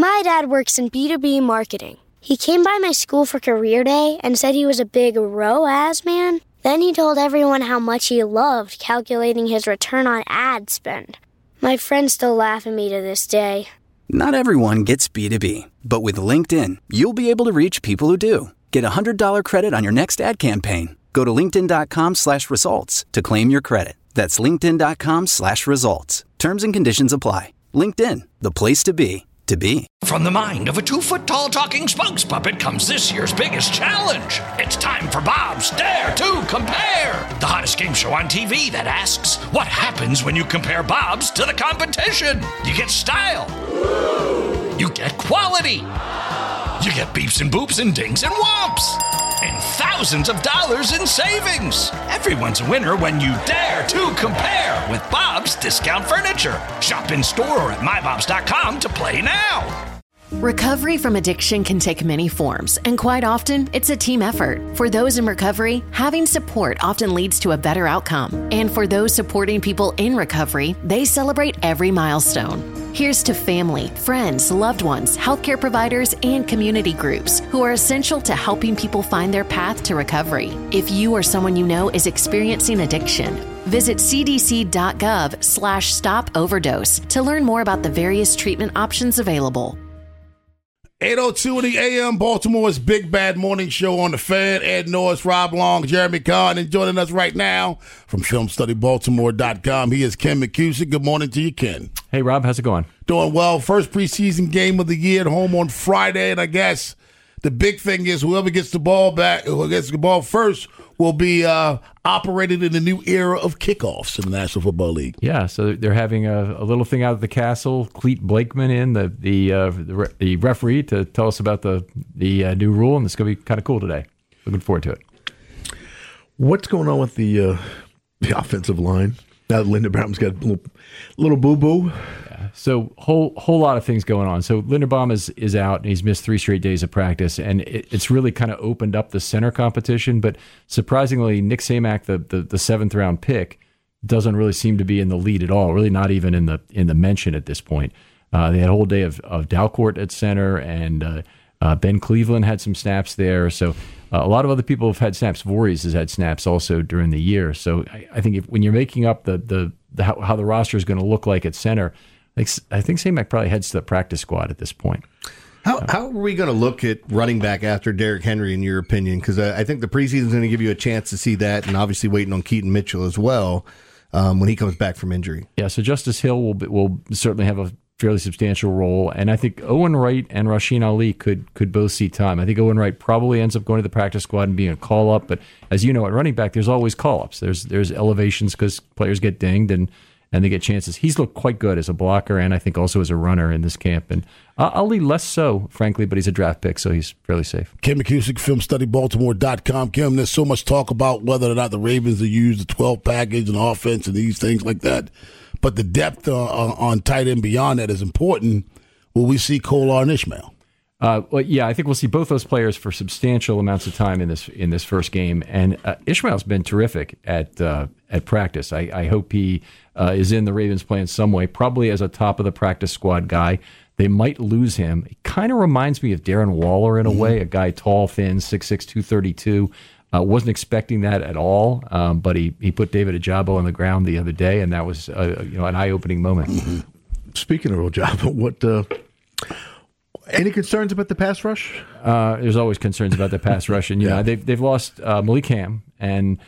My dad works in B2B marketing. He came by my school for career day and said he was a big ROAS man. Then he told everyone how much he loved calculating his return on ad spend. My friends still laugh at me to this day. Not everyone gets B2B, but with LinkedIn, you'll be able to reach people who do. Get a $100 credit on your next ad campaign. Go to linkedin.com/results to claim your credit. That's linkedin.com/results. Terms and conditions apply. LinkedIn, the place to be. From the mind of a 2-foot-tall talking spokes puppet comes this year's biggest challenge. It's time for Bob's Dare to Compare, the hottest game show on TV that asks, what happens when you compare Bob's to the competition? You get style. You get quality. You get beeps and boops and dings and whomps. And thousands of dollars in savings. Everyone's a winner when you dare to compare with Bob's Discount Furniture. Shop in store or at mybobs.com to play now. Recovery from addiction can take many forms, and quite often, it's a team effort. For those in recovery, having support often leads to a better outcome. And for those supporting people in recovery, they celebrate every milestone. Here's to family, friends, loved ones, healthcare providers, and community groups who are essential to helping people find their path to recovery. If you or someone you know is experiencing addiction, visit cdc.gov/stop overdose to learn more about the various treatment options available. 8:02 in the AM, Baltimore's Big Bad Morning Show on the Fan. Ed Norris, Rob Long, Jeremy Kahn, and joining us right now from FilmStudyBaltimore.com, he is Ken McCusick. Good morning to you, Ken. Hey, Rob. How's it going? Doing well. First preseason game of the year at home on Friday, and I guess the big thing is whoever gets the ball back, whoever gets the ball first, will be operated in the new era of kickoffs in the National Football League. Yeah, so they're having a little thing out of the castle. Cleet Blakeman in, the referee, to tell us about the new rule, and it's going to be kind of cool today. Looking forward to it. What's going on with the offensive line? Now that Linderbaum's got a little boo-boo. Yeah, so whole lot of things going on. So Linderbaum is out, and he's missed 3 straight days of practice, and it's really kind of opened up the center competition. But surprisingly, Nick Samak, the 7th-round pick, doesn't really seem to be in the lead at all, really not even in the mention at this point. They had a whole day of Dalcourt at center, and Ben Cleveland had some snaps there. So a lot of other people have had snaps. Voorhees has had snaps also during the year. So I think when you're making up how the roster is going to look like at center, I think Samak probably heads to the practice squad at this point. How are we going to look at running back after Derrick Henry, in your opinion? Because I think the preseason is going to give you a chance to see that, and obviously waiting on Keaton Mitchell as well when he comes back from injury. Yeah, so Justice Hill will certainly have a fairly substantial role, and I think Owen Wright and Rasheen Ali could both see time. I think Owen Wright probably ends up going to the practice squad and being a call-up, but as you know, at running back, there's always call-ups. There's elevations because players get dinged and they get chances. He's looked quite good as a blocker and I think also as a runner in this camp. And Ali less so, frankly, but he's a draft pick, so he's fairly safe. Ken McCusick, FilmStudyBaltimore.com. Kim, there's so much talk about whether or not the Ravens will use the 12 package and offense and these things like that. But the depth on tight end beyond that is important. Will we see Kolar and Ishmael? Well, yeah, I think we'll see both those players for substantial amounts of time in this first game. And Ishmael's been terrific at practice. I hope he is in the Ravens play in some way, probably as a top of the practice squad guy. They might lose him. It kind of reminds me of Darren Waller in a way, a guy tall, thin, 6'6", 232. Wasn't expecting that at all, but he put David Ojabo on the ground the other day, and that was an eye-opening moment. Mm-hmm. Speaking of Ojabo, what any concerns about the pass rush? There's always concerns about the pass rush, and they've lost Malik Ham, and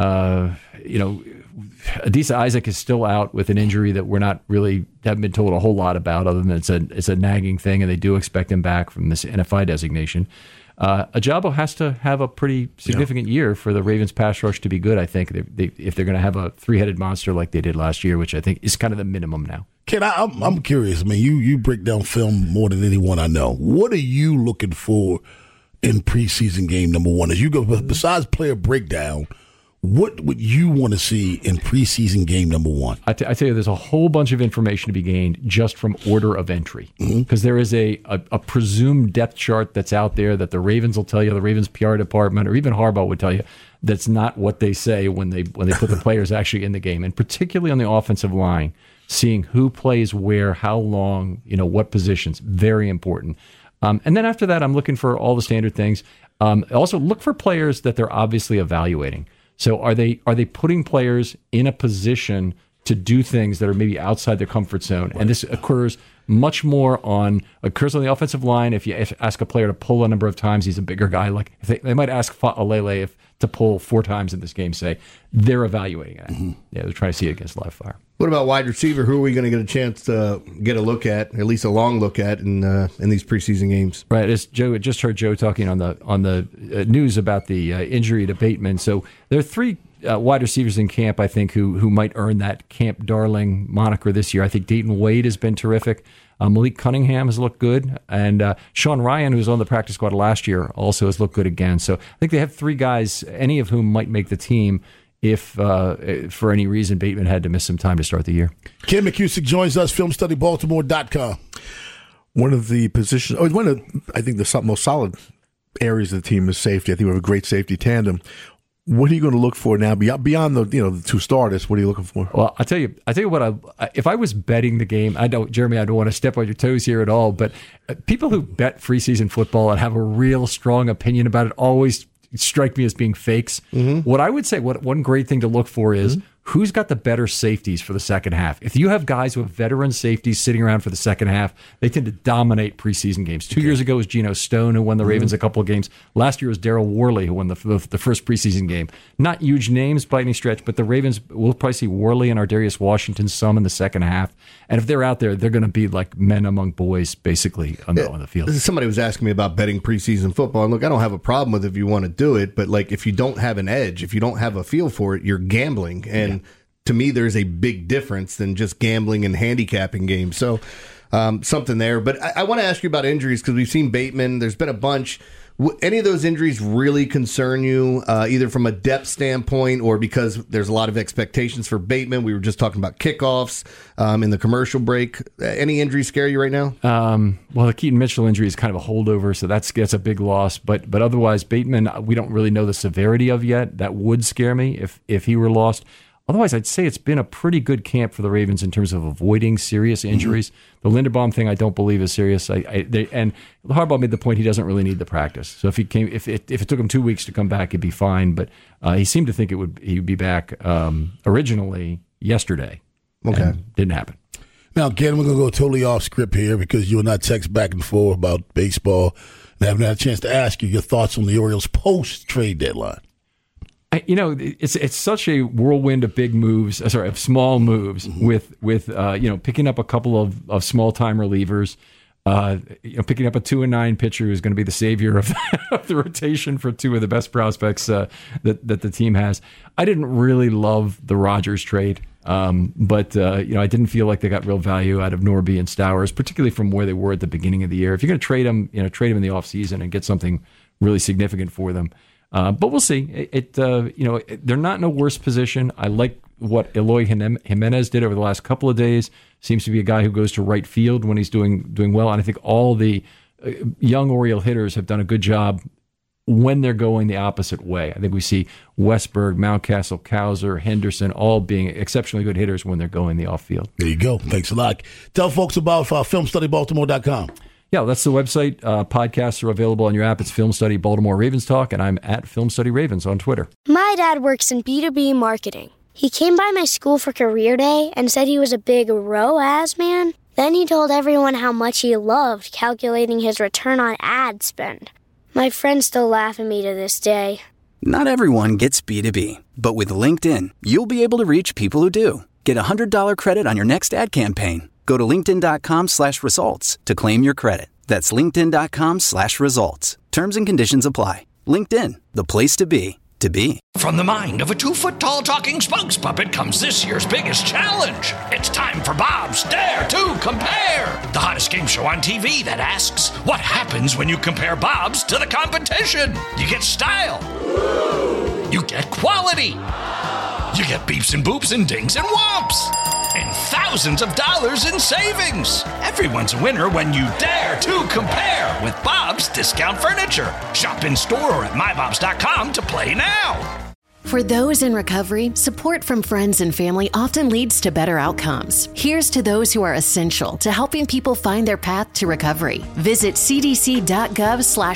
Adisa Isaac is still out with an injury that haven't been told a whole lot about, other than it's a nagging thing, and they do expect him back from this NFI designation. Ojabo has to have a pretty significant year for the Ravens pass rush to be good, I think, if they're going to have a three-headed monster like they did last year, which I think is kind of the minimum now. Ken, I'm curious. I mean, you break down film more than anyone I know. What are you looking for in preseason game number one? As you go, besides player breakdown, what would you want to see in preseason game number one? I tell you, there's a whole bunch of information to be gained just from order of entry. Because there is a presumed depth chart that's out there that the Ravens will tell you, the Ravens PR department, or even Harbaugh would tell you, that's not what they say when they put the players actually in the game. And particularly on the offensive line, seeing who plays where, how long, what positions, very important. And then after that, I'm looking for all the standard things. Also, look for players that they're obviously evaluating. So are they putting players in a position to do things that are maybe outside their comfort zone? And this occurs much more on the offensive line. If you ask a player to pull a number of times, he's a bigger guy. Like they might ask Alele to pull 4 times in this game, say, they're evaluating that. Mm-hmm. Yeah, they're trying to see it against live fire. What about wide receiver? Who are we going to get a chance to get a look at least a long look at in these preseason games? Right. As Joe just heard Joe talking on the news about the injury to Bateman. So there are 3 wide receivers in camp, I think, who might earn that camp darling moniker this year. I think Dayton Wade has been terrific. Malik Cunningham has looked good. And Sean Ryan, who was on the practice squad last year, also has looked good again. So I think they have 3 guys, any of whom might make the team if, for any reason, Bateman had to miss some time to start the year. Ken McCusick joins us, FilmStudyBaltimore.com. One of the positions, I think the most solid areas of the team is safety. I think we have a great safety tandem. What are you going to look for now beyond the the 2 starters? What are you looking for? Well, I tell you what. If I was betting the game, Jeremy, I don't want to step on your toes here at all. But people who bet preseason football and have a real strong opinion about it always strike me as being fakes. Mm-hmm. What I would say, one great thing to look for is who's got the better safeties for the second half. If you have guys with veteran safeties sitting around for the second half, they tend to dominate preseason games. 2 years ago was Geno Stone, who won the Ravens a couple of games. Last year was Darryl Worley, who won the first preseason game. Not huge names by any stretch, but the Ravens will probably see Worley and Ardarius Washington some in the second half. And if they're out there, they're going to be like men among boys, basically, on the field. Somebody was asking me about betting preseason football. And look, I don't have a problem with it if you want to do it, but like if you don't have an edge, if you don't have a feel for it, you're gambling. And to me, there's a big difference than just gambling and handicapping games. So something there. But I want to ask you about injuries because we've seen Bateman. There's been a bunch. Any of those injuries really concern you, either from a depth standpoint or because there's a lot of expectations for Bateman? We were just talking about kickoffs in the commercial break. Any injuries scare you right now? Well, the Keaton Mitchell injury is kind of a holdover, so that's a big loss. But otherwise, Bateman, we don't really know the severity of yet. That would scare me if he were lost. Otherwise, I'd say it's been a pretty good camp for the Ravens in terms of avoiding serious injuries. The Linderbaum thing, I don't believe is serious. And Harbaugh made the point he doesn't really need the practice. So if it took him 2 weeks to come back, he'd be fine. But he seemed to think he'd be back originally yesterday. Okay, didn't happen. Now, Ken, we're going to go totally off script here because you and I text back and forth about baseball, and I haven't had a chance to ask you your thoughts on the Orioles post-trade deadline. It's such a whirlwind of of small moves with picking up a couple of small time relievers, picking up a 2-9 pitcher who's going to be the savior of the rotation for 2 of the best prospects that the team has. I didn't really love the Rogers trade, but I didn't feel like they got real value out of Norby and Stowers, particularly from where they were at the beginning of the year. If you're going to trade them, trade them in the offseason and get something really significant for them. But we'll see. They're not in a worse position. I like what Eloy Jimenez did over the last couple of days. Seems to be a guy who goes to right field when he's doing well. And I think all the young Oriole hitters have done a good job when they're going the opposite way. I think we see Westberg, Mountcastle, Cowser, Henderson all being exceptionally good hitters when they're going the off field. There you go. Thanks a lot. Tell folks about FilmStudyBaltimore.com. Yeah, that's the website. Podcasts are available on your app. It's Film Study Baltimore Ravens Talk, and I'm at Film Study Ravens on Twitter. My dad works in B2B marketing. He came by my school for career day and said he was a big ROAS man. Then he told everyone how much he loved calculating his return on ad spend. My friends still laugh at me to this day. Not everyone gets B2B, but with LinkedIn, you'll be able to reach people who do. Get a $100 credit on your next ad campaign. Go to linkedin.com/results to claim your credit. That's linkedin.com/results. Terms and conditions apply. LinkedIn, the place to be. From the mind of a 2-foot-tall talking spokes puppet comes this year's biggest challenge. It's time for Bob's Dare to Compare, the hottest game show on TV that asks, what happens when you compare Bob's to the competition? You get style. You get quality. You get beeps and boops and dings and whomps. And thousands of dollars in savings. Everyone's a winner when you dare to compare with Bob's Discount Furniture. Shop in store or at mybobs.com to play now. For those in recovery, support from friends and family often leads to better outcomes. Here's to those who are essential to helping people find their path to recovery. Visit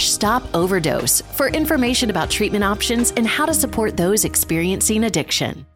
cdc.gov/stop overdose for information about treatment options and how to support those experiencing addiction.